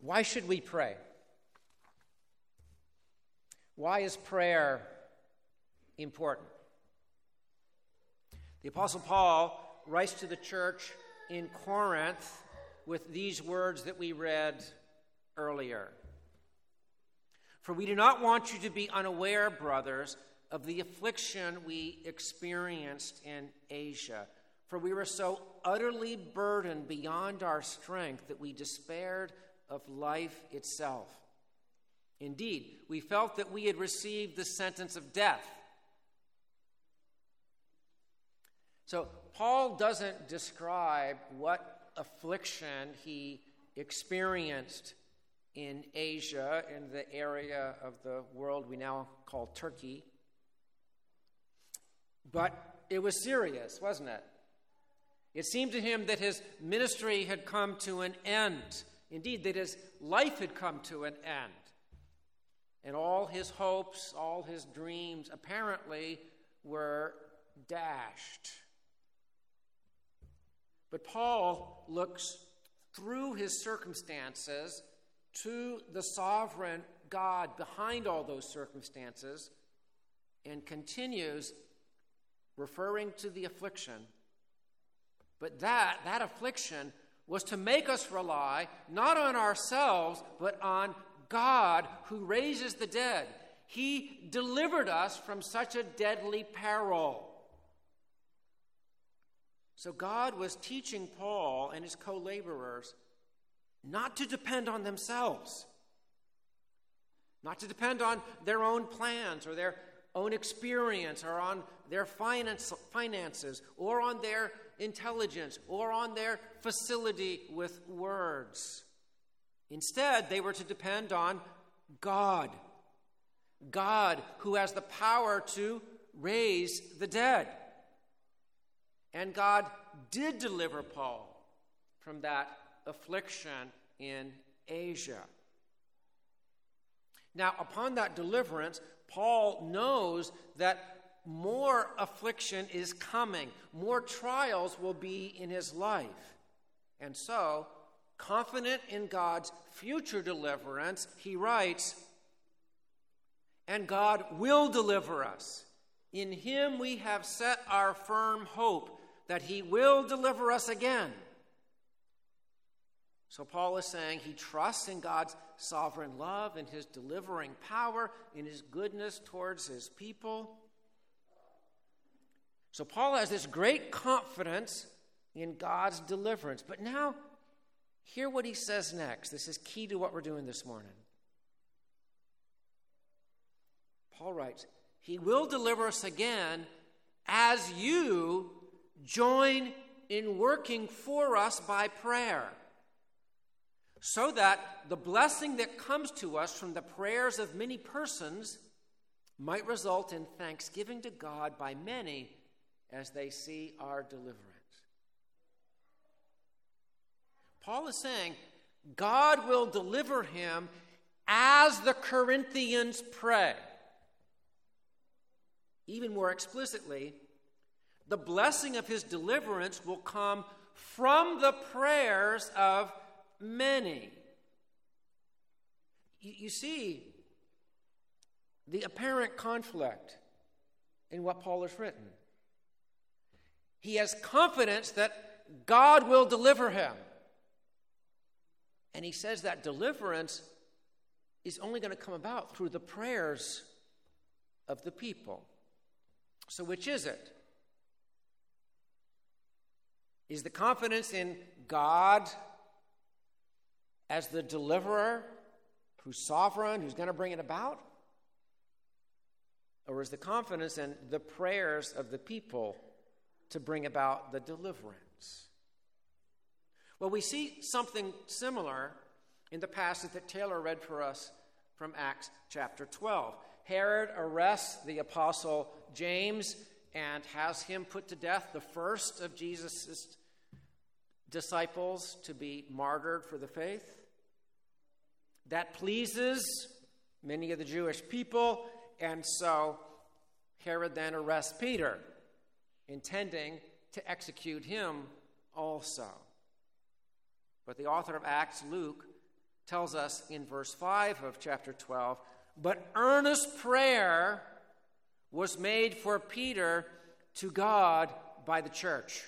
Why should we pray? Why is prayer important? The Apostle Paul writes to the church in Corinth with these words that we read earlier. For we do not want you to be unaware, brothers, of the affliction we experienced in Asia. For we were so utterly burdened beyond our strength that we despaired of life itself. Indeed, we felt that we had received the sentence of death. So Paul doesn't describe what affliction he experienced in Asia, in the area of the world we now call Turkey. But it was serious, wasn't it? It seemed to him that his ministry had come to an end. Indeed, that his life had come to an end. And all his hopes, all his dreams, apparently were dashed. But Paul looks through his circumstances to the sovereign God behind all those circumstances and continues referring to the affliction. But that affliction was to make us rely not on ourselves, but on God who raises the dead. He delivered us from such a deadly peril. So God was teaching Paul and his co-laborers not to depend on themselves, not to depend on their own plans or their own experience or on their finances or on their intelligence or on their facility with words. Instead, they were to depend on God. God who has the power to raise the dead. And God did deliver Paul from that affliction in Asia. Now, upon that deliverance, Paul knows that more affliction is coming. More trials will be in his life. And so, confident in God's future deliverance, he writes, "And God will deliver us. In him we have set our firm hope that he will deliver us again." So Paul is saying he trusts in God's sovereign love, in his delivering power, in his goodness towards his people. So Paul has this great confidence in God's deliverance. But now, hear what he says next. This is key to what we're doing this morning. Paul writes, "He will deliver us again as you join in working for us by prayer, so that the blessing that comes to us from the prayers of many persons might result in thanksgiving to God by many as they see our deliverance." Paul is saying God will deliver him as the Corinthians pray. Even more explicitly, the blessing of his deliverance will come from the prayers of many. You see the apparent conflict in what Paul has written. He has confidence that God will deliver him. And he says that deliverance is only going to come about through the prayers of the people. So which is it? Is the confidence in God as the deliverer, who's sovereign, who's going to bring it about? Or is the confidence in the prayers of the people to bring about the deliverance? Well, we see something similar in the passage that Taylor read for us from Acts chapter 12. Herod arrests the apostle James and has him put to death, the first of Jesus' disciples to be martyred for the faith. That pleases many of the Jewish people, and so Herod then arrests Peter, intending to execute him also. But the author of Acts, Luke, tells us in verse 5 of chapter 12, but earnest prayer was made for Peter to God by the church.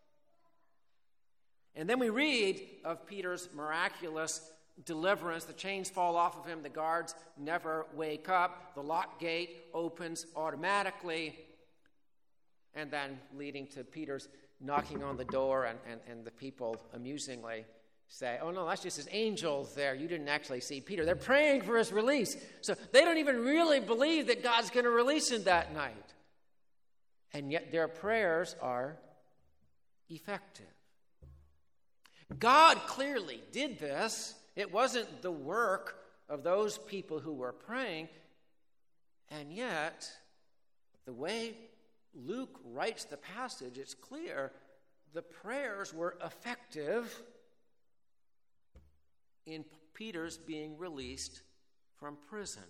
And then we read of Peter's miraculous deliverance. The chains fall off of him. The guards never wake up. The lock gate opens automatically. And then leading to Peter's knocking on the door, and the people amusingly say, oh no, that's just his angels there. You didn't actually see Peter. They're praying for his release. So they don't even really believe that God's going to release him that night. And yet their prayers are effective. God clearly did this. It wasn't the work of those people who were praying. And yet, the way Luke writes the passage, it's clear the prayers were effective in Peter's being released from prison.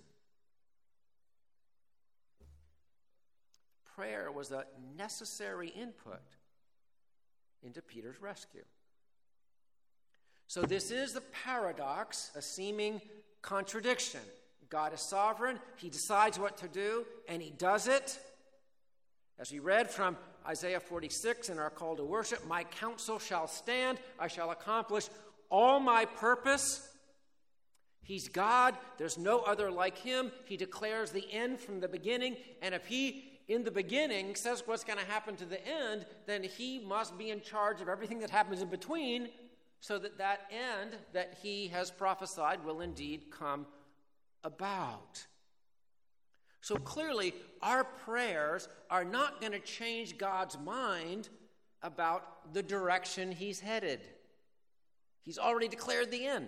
Prayer was a necessary input into Peter's rescue. So this is the paradox, a seeming contradiction. God is sovereign, he decides what to do, and he does it. As we read from Isaiah 46 in our call to worship, my counsel shall stand, I shall accomplish all my purpose. He's God, there's no other like him. He declares the end from the beginning, and if he in the beginning says what's going to happen to the end, then he must be in charge of everything that happens in between, so that that end that he has prophesied will indeed come about. So clearly, our prayers are not going to change God's mind about the direction he's headed. He's already declared the end.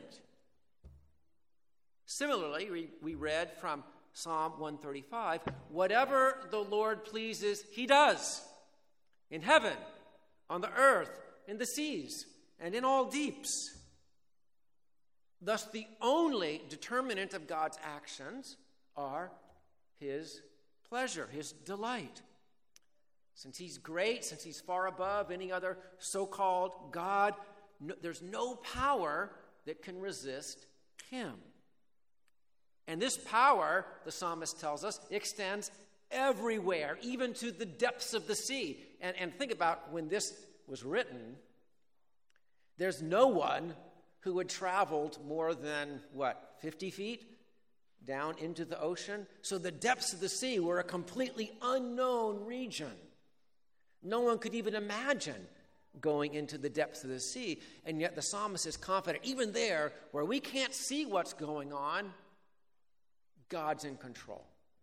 Similarly, we read from Psalm 135, whatever the Lord pleases, he does. In heaven, on the earth, in the seas, and in all deeps. Thus, the only determinant of God's actions are his pleasure, his delight. Since he's great, since he's far above any other so-called God, there's no power that can resist him. And this power, the psalmist tells us, extends everywhere, even to the depths of the sea. And think about when this was written, there's no one who had traveled more than, 50 feet down into the ocean? So the depths of the sea were a completely unknown region. No one could even imagine going into the depths of the sea. And yet the psalmist is confident, even there, where we can't see what's going on, God's in control.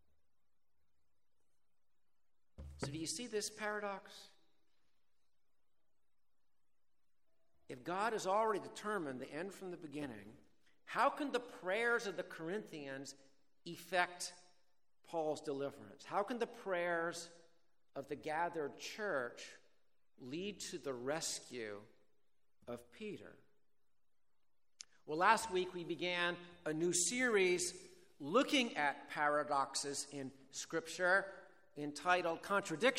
So do you see this paradox? If God has already determined the end from the beginning, how can the prayers of the Corinthians effect Paul's deliverance? How can the prayers of the gathered church lead to the rescue of Peter? Well, last week we began a new series looking at paradoxes in Scripture entitled Contradictions, ?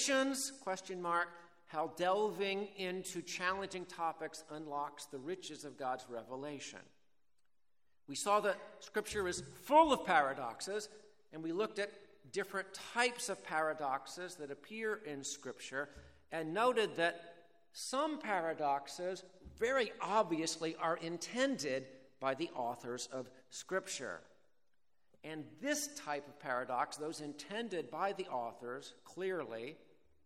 How delving into challenging topics unlocks the riches of God's revelation. We saw that Scripture is full of paradoxes, and we looked at different types of paradoxes that appear in Scripture, and noted that some paradoxes very obviously are intended by the authors of Scripture. And this type of paradox, those intended by the authors, clearly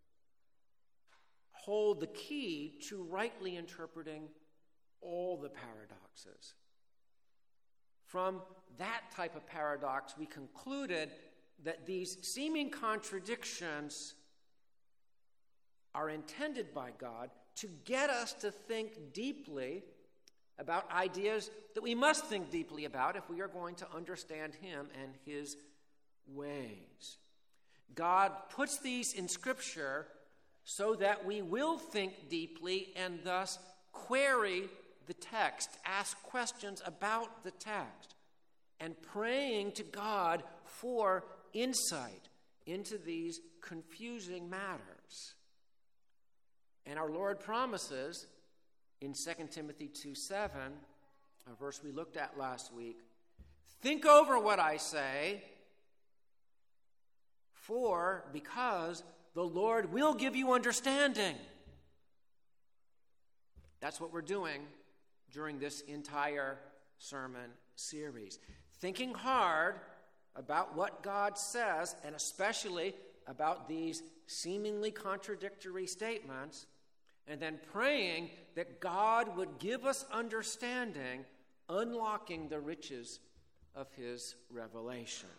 hold the key to rightly interpreting all the paradoxes. From that type of paradox, we concluded that these seeming contradictions are intended by God to get us to think deeply about ideas that we must think deeply about if we are going to understand him and his ways. God puts these in Scripture so that we will think deeply and thus query the text, ask questions about the text, and praying to God for insight into these confusing matters. And our Lord promises in 2 Timothy 2:7 a verse we looked at last week, think over what I say, because the Lord will give you understanding. That's what we're doing during this entire sermon series. Thinking hard about what God says, and especially about these seemingly contradictory statements, and then praying that God would give us understanding, unlocking the riches of his revelation.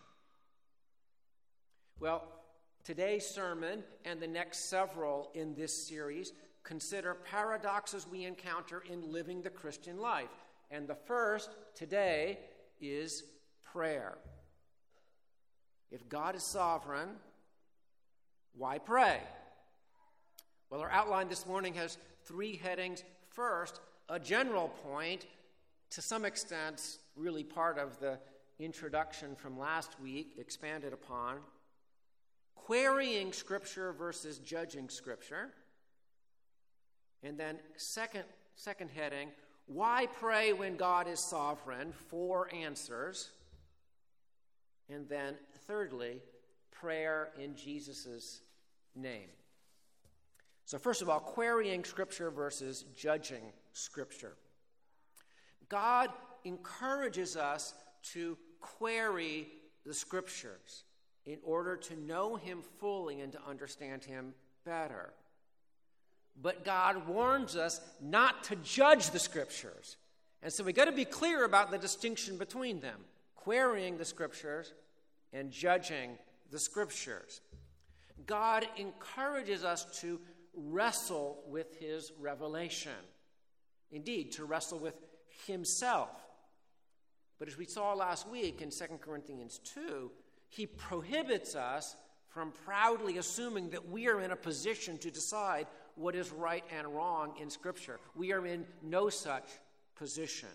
Well, today's sermon and the next several in this series consider paradoxes we encounter in living the Christian life. And the first today is prayer. If God is sovereign, why pray? Well, our outline this morning has 3 headings. First, a general point, to some extent, really part of the introduction from last week, expanded upon. Querying Scripture versus judging Scripture. And then second heading, why pray when God is sovereign? 4 answers. And then thirdly, prayer in Jesus' name. So first of all, querying Scripture versus judging Scripture. God encourages us to query the Scriptures in order to know him fully and to understand him better. But God warns us not to judge the Scriptures. And so we've got to be clear about the distinction between them, querying the Scriptures and judging the Scriptures. God encourages us to wrestle with his revelation. Indeed, to wrestle with himself. But as we saw last week in 2 Corinthians 2, he prohibits us from proudly assuming that we are in a position to decide what is right and wrong in Scripture. We are in no such position.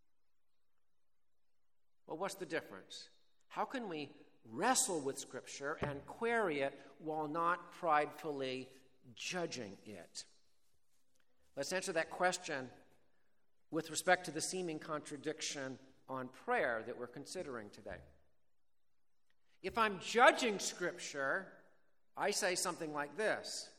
Well, what's the difference? How can we wrestle with Scripture and query it while not pridefully judging it? Let's answer that question with respect to the seeming contradiction on prayer that we're considering today. If I'm judging Scripture, I say something like this.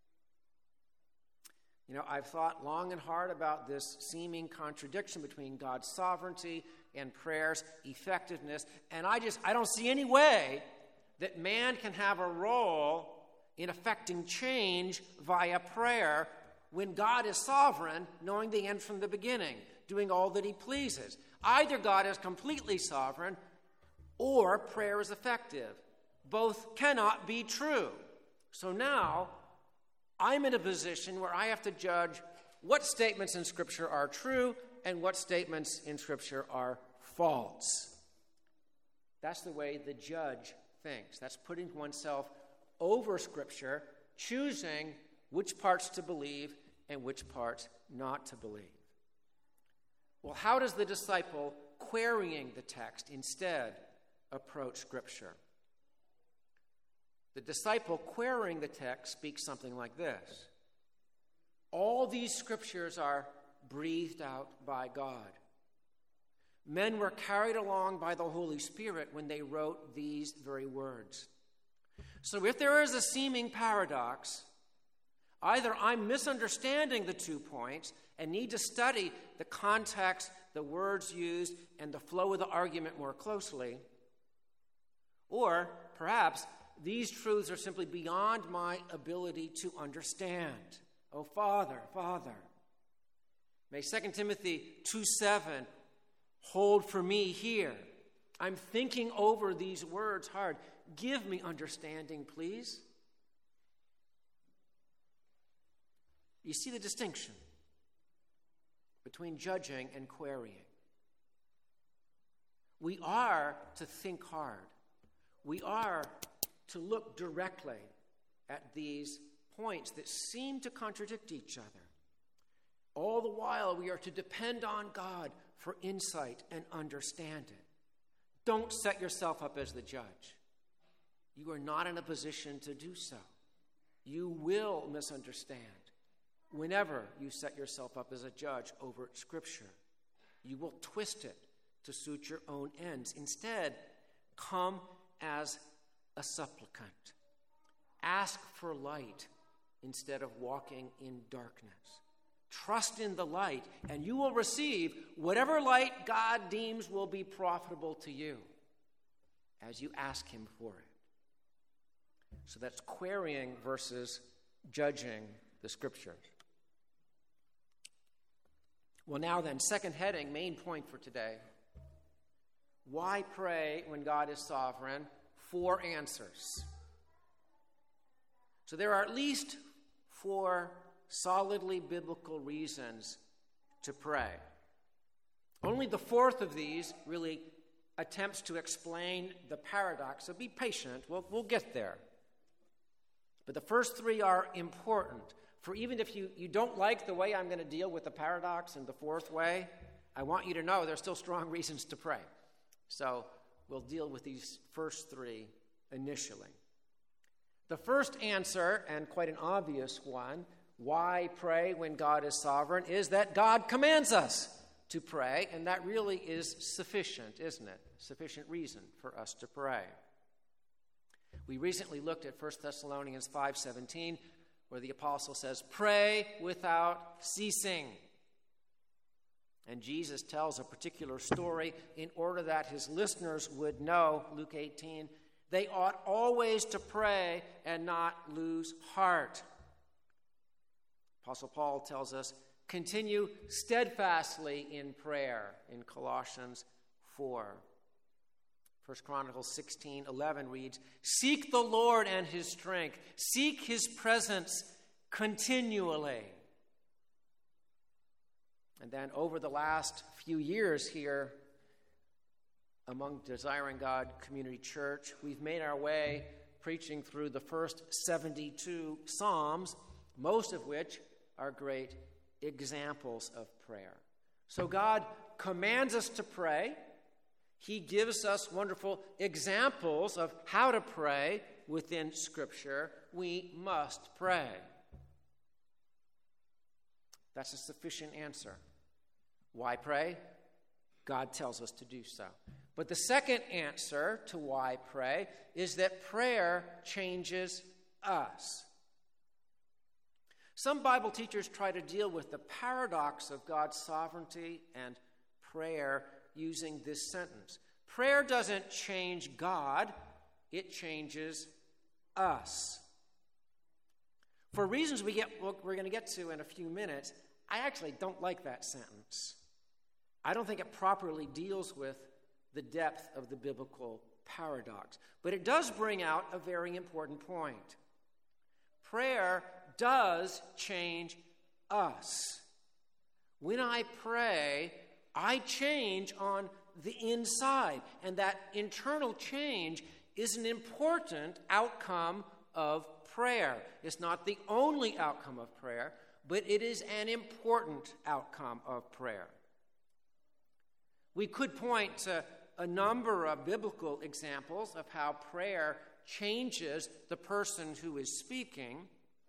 I've thought long and hard about this seeming contradiction between God's sovereignty and prayer's effectiveness, and I don't see any way that man can have a role in effecting change via prayer when God is sovereign, knowing the end from the beginning, doing all that he pleases. Either God is completely sovereign or prayer is effective. Both cannot be true. So now I'm in a position where I have to judge what statements in Scripture are true and what statements in Scripture are false. That's the way the judge thinks. That's putting oneself over Scripture, choosing which parts to believe and which parts not to believe. Well, how does the disciple querying the text instead approach Scripture? The disciple querying the text speaks something like this. All these Scriptures are breathed out by God. Men were carried along by the Holy Spirit when they wrote these very words. So if there is a seeming paradox, either I'm misunderstanding the 2 points and need to study the context, the words used, and the flow of the argument more closely, or perhaps these truths are simply beyond my ability to understand. Oh, Father, may 2 Timothy 2:7 hold for me here. I'm thinking over these words hard. Give me understanding, please. You see the distinction between judging and querying. We are to think hard. We are to look directly at these points that seem to contradict each other. All the while, we are to depend on God for insight and understanding. Don't set yourself up as the judge. You are not in a position to do so. You will misunderstand whenever you set yourself up as a judge over Scripture. You will twist it to suit your own ends. Instead, come as a supplicant. Ask for light instead of walking in darkness. Trust in the light, and you will receive whatever light God deems will be profitable to you as you ask him for it. So that's querying versus judging the Scriptures. Well, now then, second heading, main point for today. Why pray when God is sovereign? 4 answers. So there are at least 4 solidly biblical reasons to pray. Only the 4th of these really attempts to explain the paradox, so be patient. We'll get there. But the first 3 are important. For even if you don't like the way I'm going to deal with the paradox in the 4th way, I want you to know there's still strong reasons to pray. So we'll deal with these first 3 initially. The first answer, and quite an obvious one, why pray when God is sovereign, is that God commands us to pray, and that really is sufficient, isn't it? Sufficient reason for us to pray. We recently looked at 1 Thessalonians 5:17, where the apostle says, "Pray without ceasing." And Jesus tells a particular story in order that his listeners would know, Luke 18, they ought always to pray and not lose heart. Apostle Paul tells us, continue steadfastly in prayer in Colossians 4. 1 Chronicles 16:11 reads, "Seek the Lord and his strength. Seek his presence continually." And then over the last few years here, among Desiring God Community Church, we've made our way preaching through the first 72 Psalms, most of which are great examples of prayer. So God commands us to pray. He gives us wonderful examples of how to pray within Scripture. We must pray. That's a sufficient answer. Why pray? God tells us to do so. But the second answer to why pray is that prayer changes us. Some Bible teachers try to deal with the paradox of God's sovereignty and prayer using this sentence. Prayer doesn't change God, it changes us. For reasons we're going to get to in a few minutes, I actually don't like that sentence. I don't think it properly deals with the depth of the biblical paradox. But it does bring out a very important point. Prayer does change us. When I pray, I change on the inside, and that internal change is an important outcome of prayer. It's not the only outcome of prayer, but it is an important outcome of prayer. We could point to a number of biblical examples of how prayer changes the person who is speaking.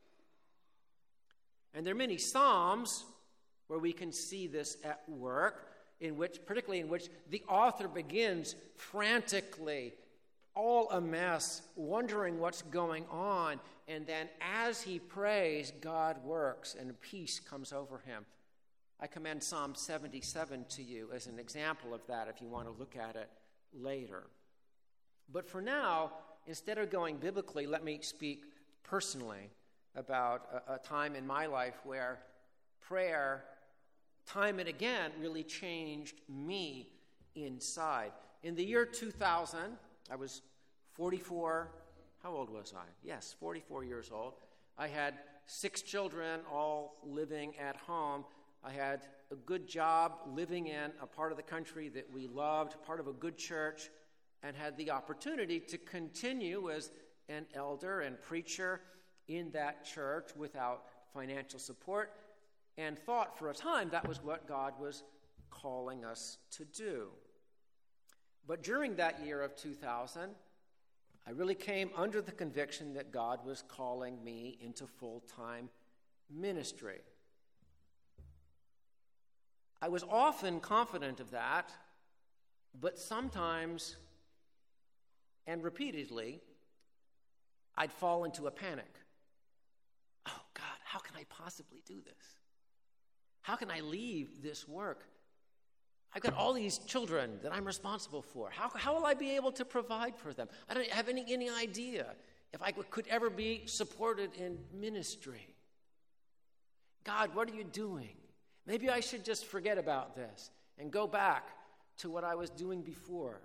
And there are many Psalms where we can see this at work, particularly in which the author begins frantically, all a mess, wondering what's going on. And then as he prays, God works and peace comes over him. I commend Psalm 77 to you as an example of that if you want to look at it later. But for now, instead of going biblically, let me speak personally about a time in my life where prayer, time and again, really changed me inside. In the year 2000, I was 44. How old was I? Yes, 44 years old. I had 6 children, all living at home. I had a good job living in a part of the country that we loved, part of a good church, and had the opportunity to continue as an elder and preacher in that church without financial support, and thought for a time that was what God was calling us to do. But during that year of 2000, I really came under the conviction that God was calling me into full-time ministry. I was often confident of that, but sometimes and repeatedly, I'd fall into a panic. Oh, God, how can I possibly do this? How can I leave this work? I've got all these children that I'm responsible for. How will I be able to provide for them? I don't have any idea if I could ever be supported in ministry. God, what are you doing? Maybe I should just forget about this and go back to what I was doing before.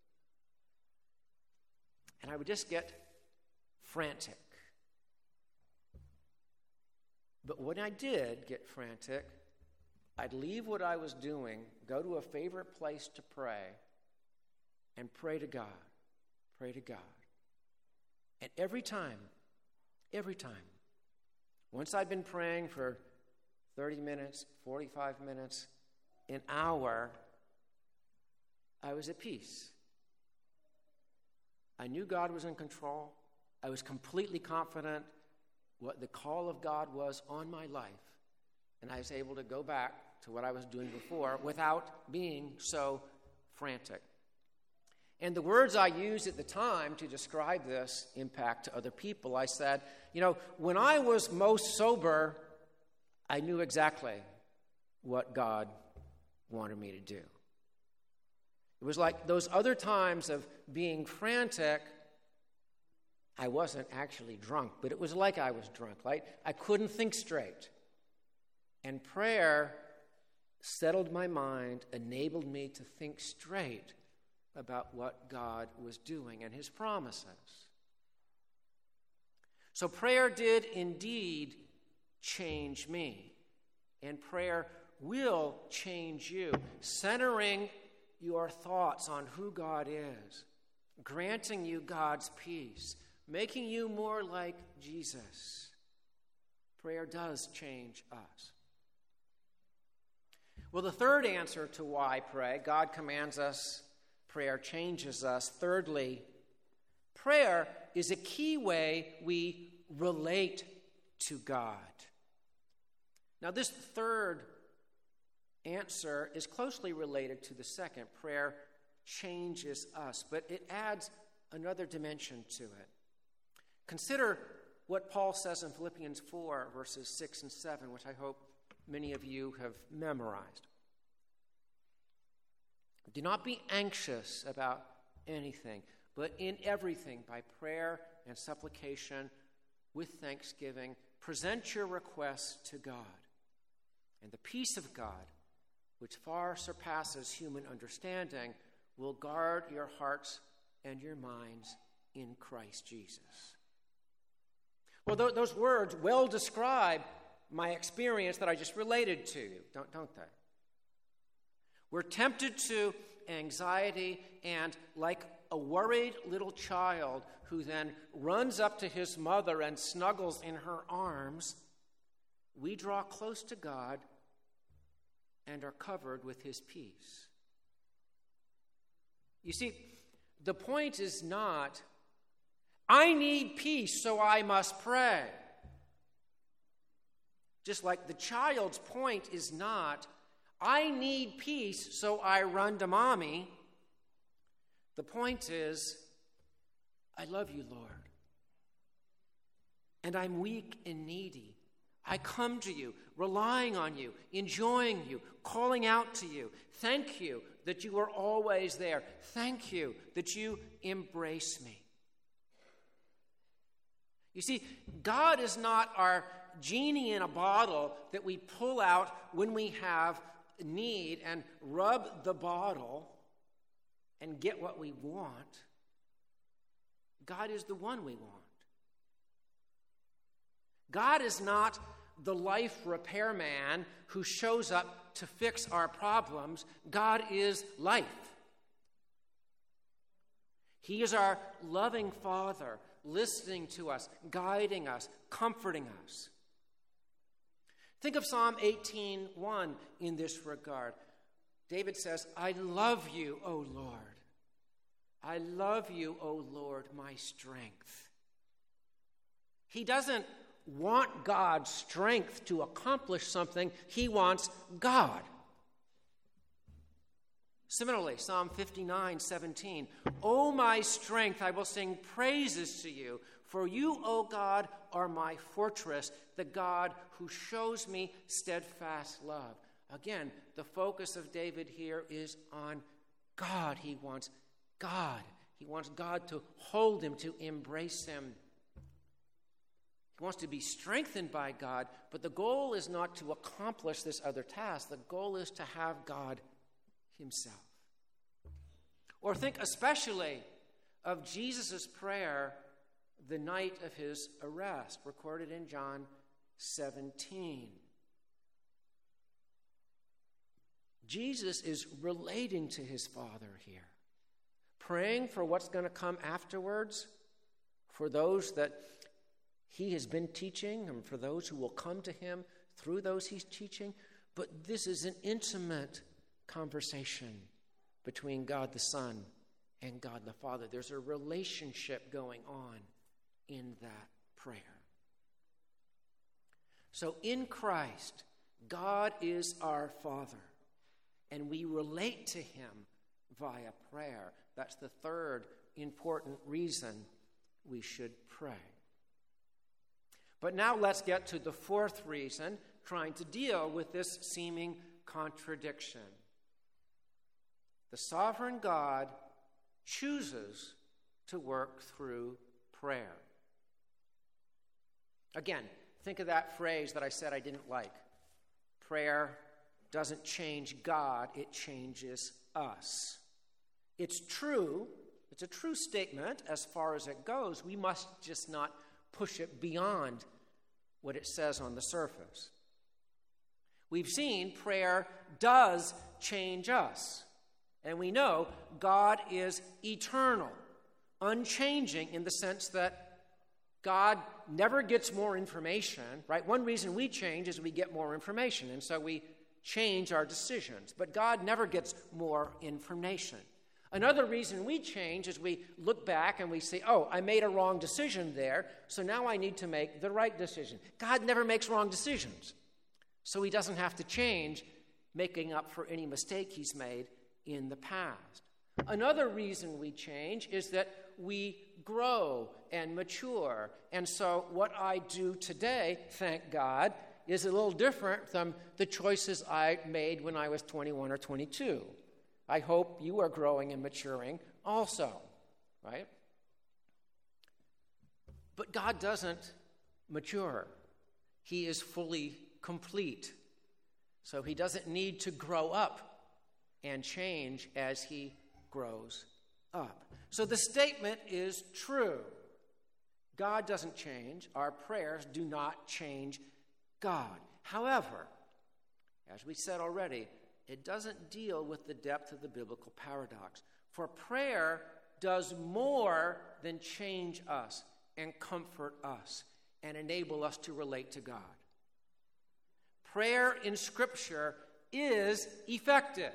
And I would just get frantic. But when I did get frantic, I'd leave what I was doing, go to a favorite place to pray, and pray to God. Pray to God. And every time, once I'd been praying for 30 minutes, 45 minutes, an hour, I was at peace. I knew God was in control. I was completely confident what the call of God was on my life. And I was able to go back to what I was doing before without being so frantic. And the words I used at the time to describe this impact to other people, I said, when I was most sober, I knew exactly what God wanted me to do. It was like those other times of being frantic, I wasn't actually drunk, but it was like I was drunk. I couldn't think straight. And prayer settled my mind, enabled me to think straight about what God was doing and his promises. So prayer did indeed change me, and prayer will change you, centering your thoughts on who God is, granting you God's peace, making you more like Jesus. Prayer does change us. Well, the third answer to why pray, God commands us, prayer changes us. Thirdly, prayer is a key way we relate to God. Now, this third answer is closely related to the second. Prayer changes us, but it adds another dimension to it. Consider what Paul says in Philippians 4, verses 6 and 7, which I hope many of you have memorized. Do not be anxious about anything, but in everything, by prayer and supplication, with thanksgiving, present your requests to God. And the peace of God, which far surpasses human understanding, will guard your hearts and your minds in Christ Jesus. Well, those words well describe my experience that I just related to you, don't they? We're tempted to anxiety, and like a worried little child who then runs up to his mother and snuggles in her arms, we draw close to God and are covered with his peace. You see, the point is not, I need peace, so I must pray. Just like the child's point is not, I need peace, so I run to mommy. The point is, I love you, Lord. And I'm weak and needy. I come to you, relying on you, enjoying you, calling out to you. Thank you that you are always there. Thank you that you embrace me. You see, God is not our genie in a bottle that we pull out when we have need and rub the bottle and get what we want. God is the one we want. God is not the life repairman who shows up to fix our problems. God is life. He is our loving Father, listening to us, guiding us, comforting us. Think of Psalm 18:1 in this regard. David says, I love you, O Lord. I love you, O Lord, my strength. He doesn't want God's strength to accomplish something. He wants God. Similarly, Psalm 59:17, O my strength, I will sing praises to you, for you, O God, are my fortress, the God who shows me steadfast love. Again, the focus of David here is on God. He wants God. He wants God to hold him, to embrace him. He wants to be strengthened by God, but the goal is not to accomplish this other task. The goal is to have God himself. Or think especially of Jesus' prayer the night of his arrest, recorded in John 17. Jesus is relating to his Father here, praying for what's going to come afterwards, for those that he has been teaching and for those who will come to him through those he's teaching. But this is an intimate conversation between God the Son and God the Father. There's a relationship going on in that prayer. So in Christ, God is our Father, and we relate to him via prayer. That's the third important reason we should pray. But now let's get to the fourth reason, trying to deal with this seeming contradiction. The sovereign God chooses to work through prayer. Again, think of that phrase that I said I didn't like. Prayer doesn't change God, it changes us. It's true, it's a true statement as far as it goes. We must just not push it beyond what it says on the surface. We've seen prayer does change us. And we know God is eternal, unchanging in the sense that God never gets more information, right? One reason we change is we get more information, and so we change our decisions. But God never gets more information. Another reason we change is we look back and we say, oh, I made a wrong decision there, so now I need to make the right decision. God never makes wrong decisions, so he doesn't have to change, making up for any mistake he's made in the past. Another reason we change is that we grow and mature. And so what I do today, thank God, is a little different from the choices I made when I was 21 or 22. I hope you are growing and maturing also, right? But God doesn't mature. He is fully complete. So he doesn't need to grow up and change as he grows up. So the statement is true. God doesn't change. Our prayers do not change God. However, as we said already, it doesn't deal with the depth of the biblical paradox. For prayer does more than change us and comfort us and enable us to relate to God. Prayer in Scripture is effective.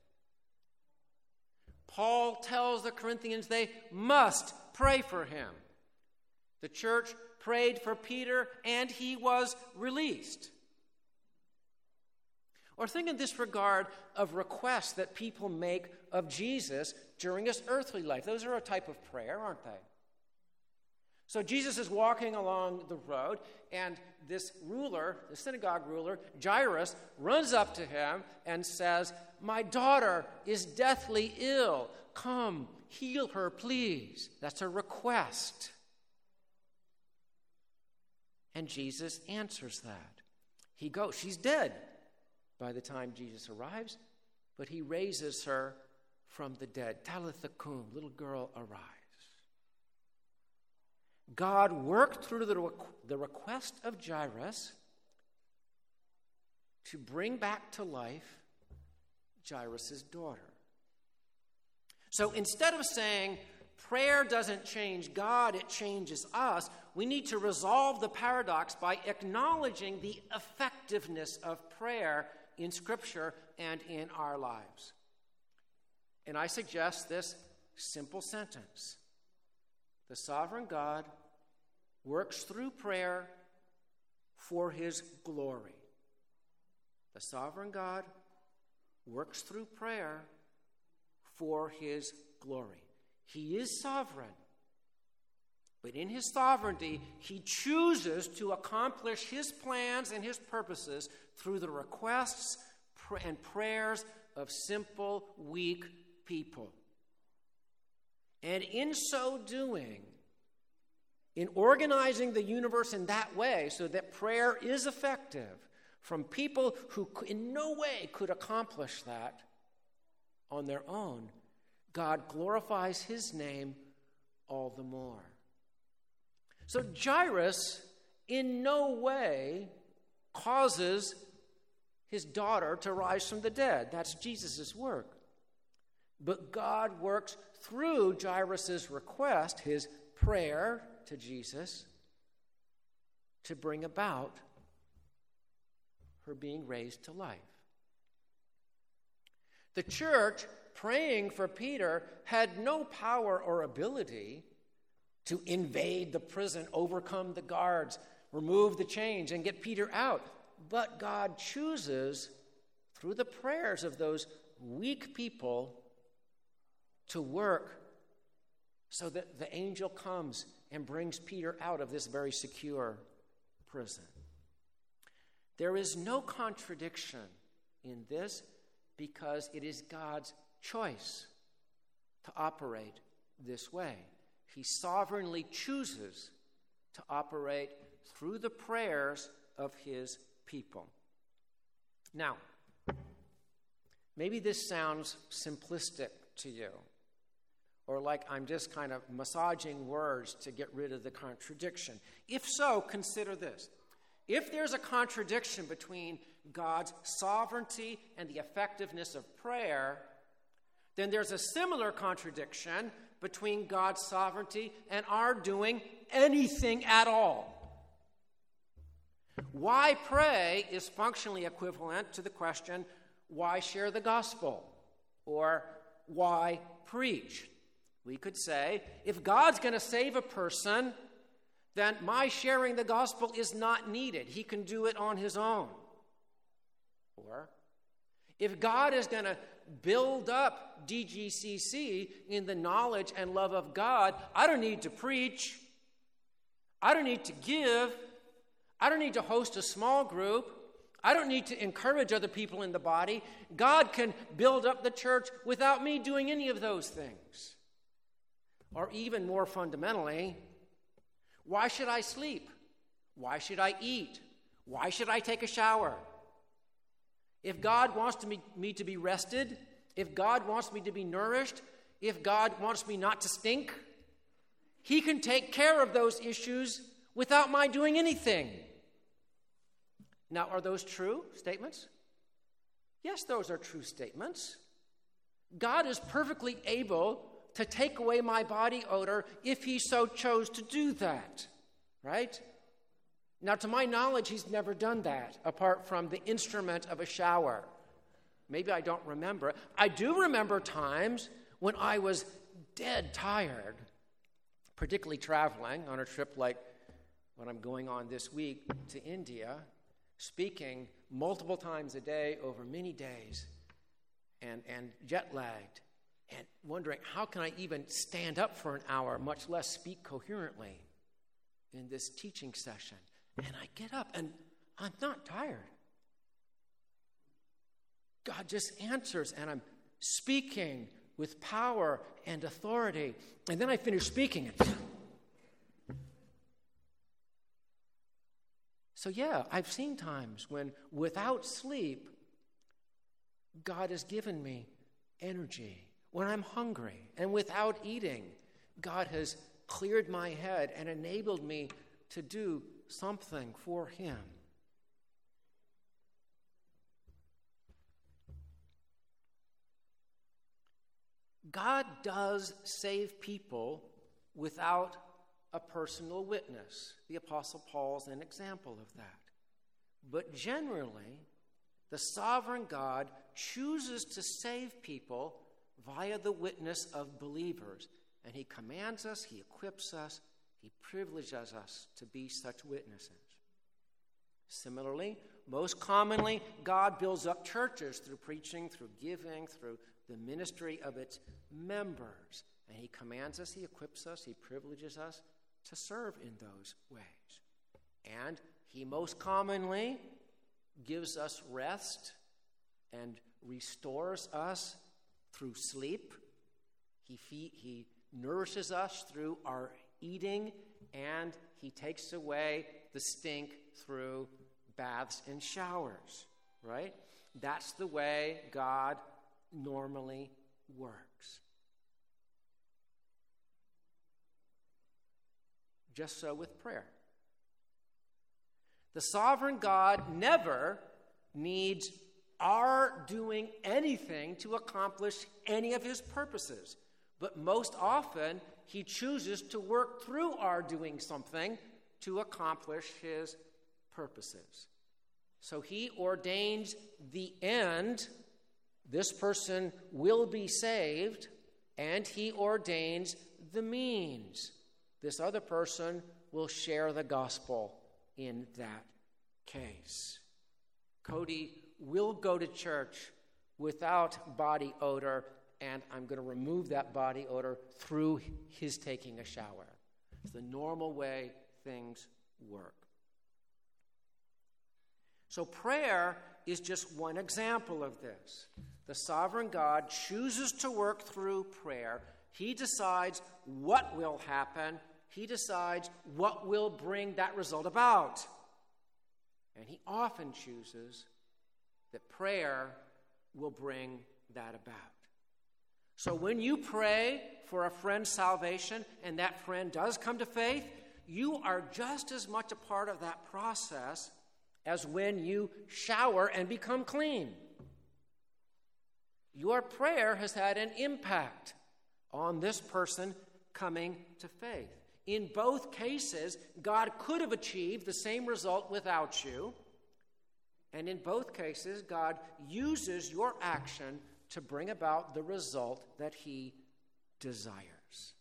Paul tells the Corinthians they must pray for him. The church prayed for Peter, and he was released. Or think in this regard of requests that people make of Jesus during his earthly life. Those are a type of prayer, aren't they? So Jesus is walking along the road, and this ruler, the synagogue ruler, Jairus, runs up to him and says, "My daughter is deathly ill. Come, heal her, please." That's a request. And Jesus answers that. He goes. She's dead by the time Jesus arrives, but he raises her from the dead. Talitha cum, little girl, arise. God worked through the request of Jairus to bring back to life Jairus' daughter. So instead of saying prayer doesn't change God, it changes us, we need to resolve the paradox by acknowledging the effectiveness of prayer in Scripture and in our lives. And I suggest this simple sentence: the sovereign God works through prayer for his glory. The sovereign God works through prayer for his glory. He is sovereign. But in his sovereignty, he chooses to accomplish his plans and his purposes through the requests and prayers of simple, weak people. And in so doing, in organizing the universe in that way so that prayer is effective from people who in no way could accomplish that on their own, God glorifies his name all the more. So Jairus in no way causes his daughter to rise from the dead. That's Jesus' work. But God works through Jairus' request, his prayer to Jesus, to bring about her being raised to life. The church, praying for Peter, had no power or ability to invade the prison, overcome the guards, remove the chains, and get Peter out. But God chooses, through the prayers of those weak people, to work so that the angel comes and brings Peter out of this very secure prison. There is no contradiction in this because it is God's choice to operate this way. He sovereignly chooses to operate through the prayers of his people. Now, maybe this sounds simplistic to you, or like I'm just kind of massaging words to get rid of the contradiction. If so, consider this. If there's a contradiction between God's sovereignty and the effectiveness of prayer, then there's a similar contradiction between God's sovereignty and our doing anything at all. Why pray is functionally equivalent to the question, why share the gospel? Or why preach? We could say, if God's going to save a person, then my sharing the gospel is not needed. He can do it on his own. Or, if God is going to build up DGCC in the knowledge and love of God, I don't need to preach. I don't need to give. I don't need to host a small group. I don't need to encourage other people in the body. God can build up the church without me doing any of those things. Or even more fundamentally, why should I sleep? Why should I eat? Why should I take a shower? If God wants me to be rested, if God wants me to be nourished, if God wants me not to stink, he can take care of those issues without my doing anything. Now, are those true statements? Yes, those are true statements. God is perfectly able to take away my body odor if he so chose to do that, right? Now, to my knowledge, he's never done that, apart from the instrument of a shower. Maybe I don't remember. I do remember times when I was dead tired, particularly traveling on a trip like what I'm going on this week to India, speaking multiple times a day over many days, and jet-lagged, and wondering, how can I even stand up for an hour, much less speak coherently in this teaching session? And I get up, and I'm not tired. God just answers, and I'm speaking with power and authority. And then I finish speaking. So yeah, I've seen times when without sleep, God has given me energy. When I'm hungry and without eating, God has cleared my head and enabled me to do something for him. God does save people without a personal witness. The Apostle Paul's an example of that. But generally, the sovereign God chooses to save people via the witness of believers. And he commands us, he equips us, he privileges us to be such witnesses. Similarly, most commonly, God builds up churches through preaching, through giving, through the ministry of its members. And he commands us, he equips us, he privileges us to serve in those ways. And he most commonly gives us rest and restores us through sleep. He nourishes us through our eating, and he takes away the stink through baths and showers, right? That's the way God normally works. Just so with prayer. The sovereign God never needs our doing anything to accomplish any of his purposes. But most often, he chooses to work through our doing something to accomplish his purposes. So he ordains the end. This person will be saved, and he ordains the means. This other person will share the gospel in that case. Cody will go to church without body odor, and I'm going to remove that body odor through his taking a shower. It's the normal way things work. So prayer is just one example of this. The sovereign God chooses to work through prayer. He decides what will happen. He decides what will bring that result about. And he often chooses that prayer will bring that about. So when you pray for a friend's salvation and that friend does come to faith, you are just as much a part of that process as when you shower and become clean. Your prayer has had an impact on this person coming to faith. In both cases, God could have achieved the same result without you. And in both cases, God uses your action to bring about the result that he desires.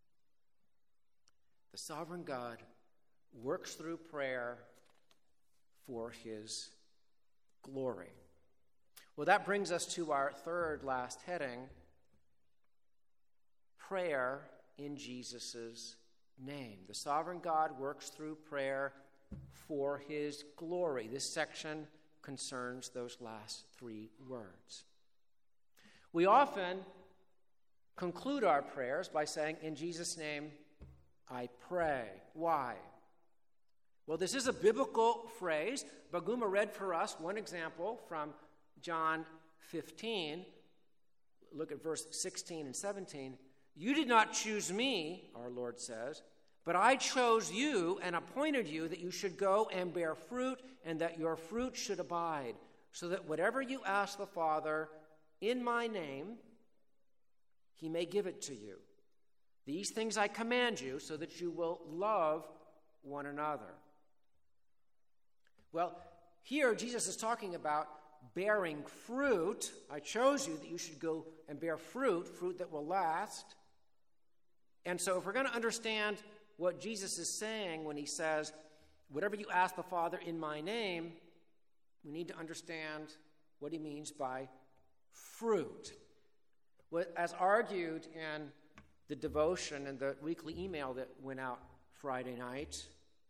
The sovereign God works through prayer for his glory. Well, that brings us to our third last heading, prayer in Jesus' name. The sovereign God works through prayer for his glory. This section concerns those last three words. We often conclude our prayers by saying, "In Jesus' name, I pray." Why? Well, this is a biblical phrase. Baguma read for us one example from John 15. Look at verse 16 and 17. "You did not choose me," our Lord says, "but I chose you and appointed you that you should go and bear fruit and that your fruit should abide, so that whatever you ask the Father in my name, he may give it to you. These things I command you so that you will love one another." Well, here Jesus is talking about bearing fruit. I chose you that you should go and bear fruit that will last. And so if we're going to understand what Jesus is saying when he says, "Whatever you ask the Father in my name," we need to understand what he means by fruit. As argued in the devotion and the weekly email that went out Friday night,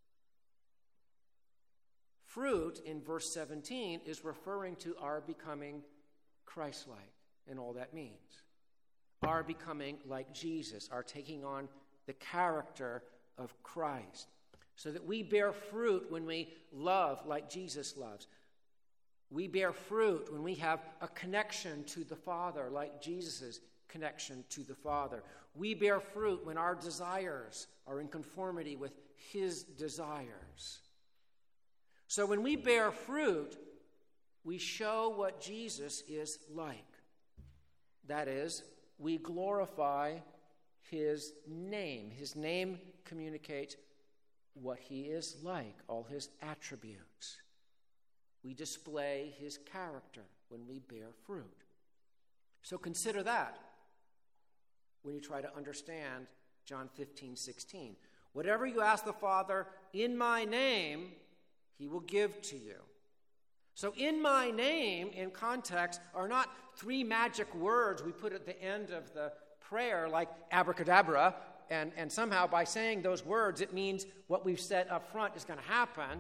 fruit in verse 17 is referring to our becoming Christ-like and all that means. Our becoming like Jesus, our taking on the character of Christ, so that we bear fruit when we love like Jesus loves. We bear fruit when we have a connection to the Father like Jesus' connection to the Father. We bear fruit when our desires are in conformity with his desires. So when we bear fruit, we show what Jesus is like. That is, we glorify his name. His name communicates what he is like, all his attributes. We display his character when we bear fruit. So consider that when you try to understand John 15:16. "Whatever you ask the Father in my name, he will give to you." So in my name, in context, are not three magic words we put at the end of the prayer like abracadabra, and somehow by saying those words it means what we've said up front is going to happen.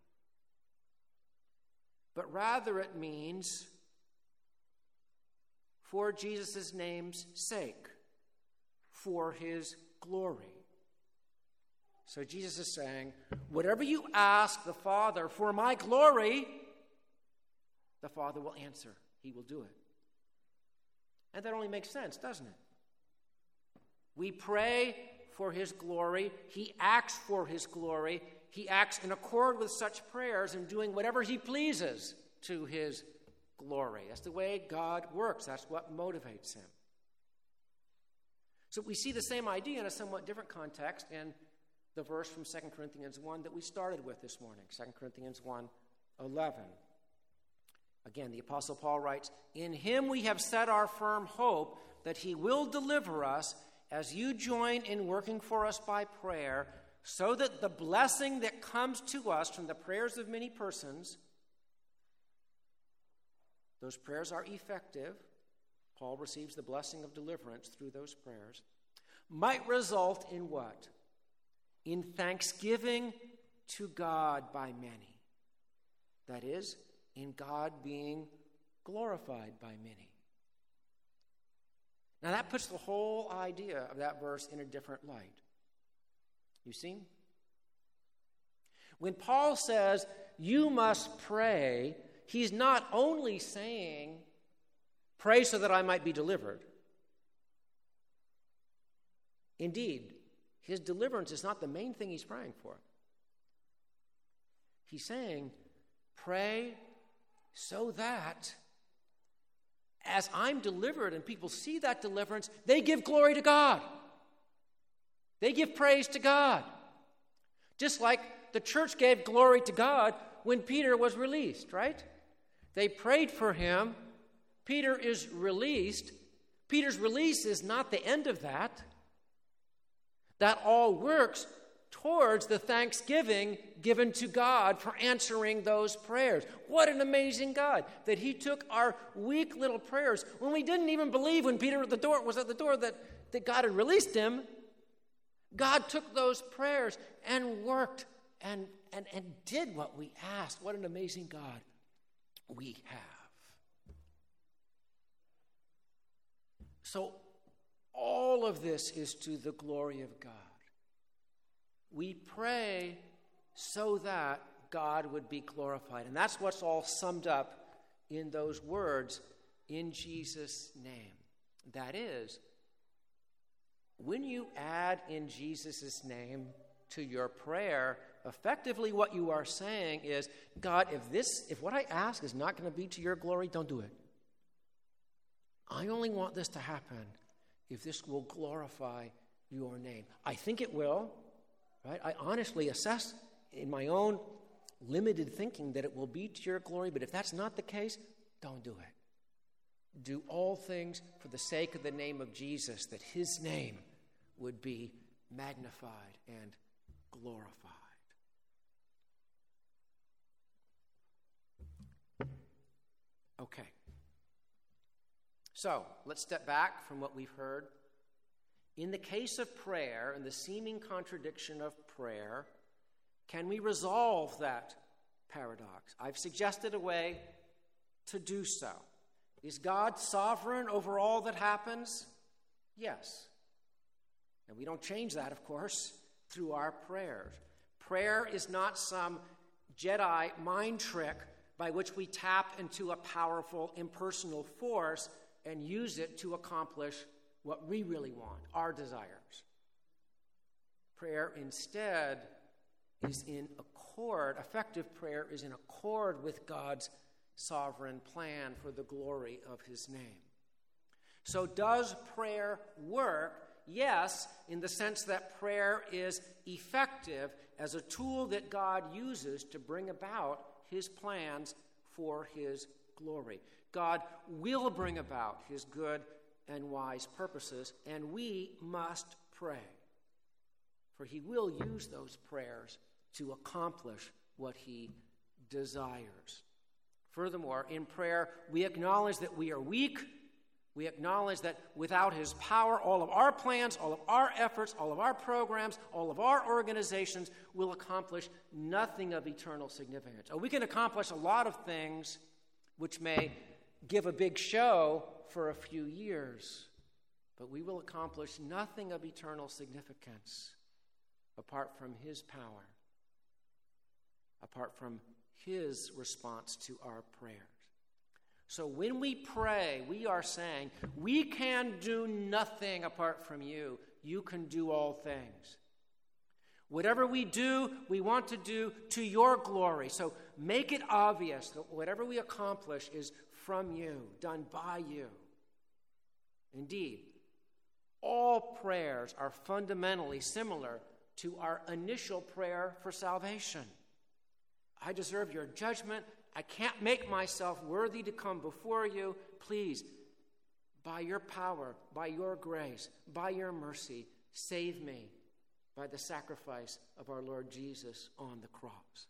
But rather it means for Jesus' name's sake, for his glory. So Jesus is saying, whatever you ask the Father for my glory, the Father will answer. He will do it. And that only makes sense, doesn't it? We pray for his glory. He acts for his glory. He acts in accord with such prayers and doing whatever he pleases to his glory. That's the way God works. That's what motivates him. So we see the same idea in a somewhat different context in the verse from 2 Corinthians 1 that we started with this morning, 2 Corinthians 1:11. Again, the Apostle Paul writes, "In him we have set our firm hope that he will deliver us as you join in working for us by prayer, so that the blessing that comes to us from the prayers of many persons," those prayers are effective. Paul receives the blessing of deliverance through those prayers, "might result in what? In thanksgiving to God by many." That is, in God being glorified by many. Now that puts the whole idea of that verse in a different light. You see? When Paul says, you must pray, he's not only saying, pray so that I might be delivered. Indeed, his deliverance is not the main thing he's praying for. He's saying, pray so that as I'm delivered and people see that deliverance, they give glory to God. They give praise to God. Just like the church gave glory to God when Peter was released, right? They prayed for him. Peter is released. Peter's release is not the end of that. That all works towards the thanksgiving given to God for answering those prayers. What an amazing God that he took our weak little prayers when we didn't even believe when Peter was at the door that God had released him. God took those prayers and worked and did what we asked. What an amazing God we have. So all of this is to the glory of God. We pray so that God would be glorified. And that's what's all summed up in those words, in Jesus' name. That is, when you add in Jesus' name to your prayer, effectively what you are saying is, God, if what I ask is not going to be to your glory, don't do it. I only want this to happen if this will glorify your name. I think it will. Right? I honestly assess in my own limited thinking that it will be to your glory, but if that's not the case, don't do it. Do all things for the sake of the name of Jesus, that his name would be magnified and glorified. Okay. So, let's step back from what we've heard. In the case of prayer and the seeming contradiction of prayer, can we resolve that paradox? I've suggested a way to do so. Is God sovereign over all that happens? Yes. And we don't change that, of course, through our prayers. Prayer is not some Jedi mind trick by which we tap into a powerful impersonal force and use it to accomplish what we really want, our desires. Prayer instead is in accord, effective prayer is in accord with God's sovereign plan for the glory of his name. So does prayer work? Yes, in the sense that prayer is effective as a tool that God uses to bring about his plans for his glory. God will bring about his good and wise purposes, and we must pray. For he will use those prayers to accomplish what he desires Furthermore, in prayer, we acknowledge that we are weak. We acknowledge that without his power, all of our plans, all of our efforts, all of our programs, all of our organizations will accomplish nothing of eternal significance. We can accomplish a lot of things which may give a big show for a few years, but we will accomplish nothing of eternal significance apart from his power, apart from his response to our prayers. So when we pray, we are saying, we can do nothing apart from you. You can do all things. Whatever we do, we want to do to your glory. So make it obvious that whatever we accomplish is from you, done by you. Indeed, all prayers are fundamentally similar to our initial prayer for salvation. I deserve your judgment. I can't make myself worthy to come before you. Please, by your power, by your grace, by your mercy, save me by the sacrifice of our Lord Jesus on the cross.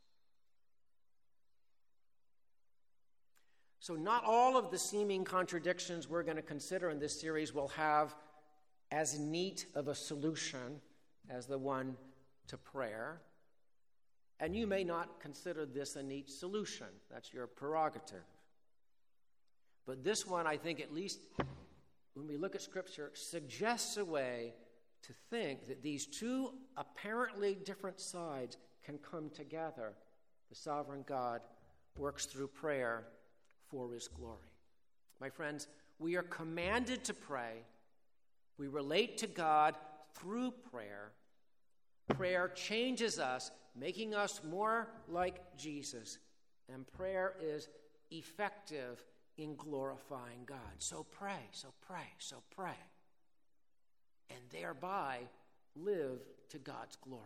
So not all of the seeming contradictions we're going to consider in this series will have as neat of a solution as the one to prayer. And you may not consider this a neat solution. That's your prerogative. But this one, I think, at least when we look at Scripture, suggests a way to think that these two apparently different sides can come together. The sovereign God works through prayer for his glory. My friends, we are commanded to pray. We relate to God through prayer. Prayer changes us, making us more like Jesus. And prayer is effective in glorifying God. So pray, so pray, so pray. And thereby live to God's glory.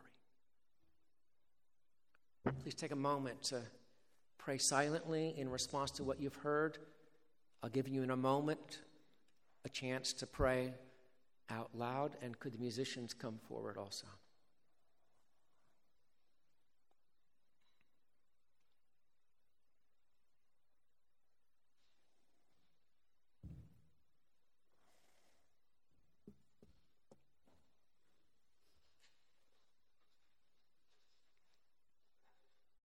Please take a moment to pray silently in response to what you've heard. I'll give you in a moment a chance to pray out loud. And could the musicians come forward also?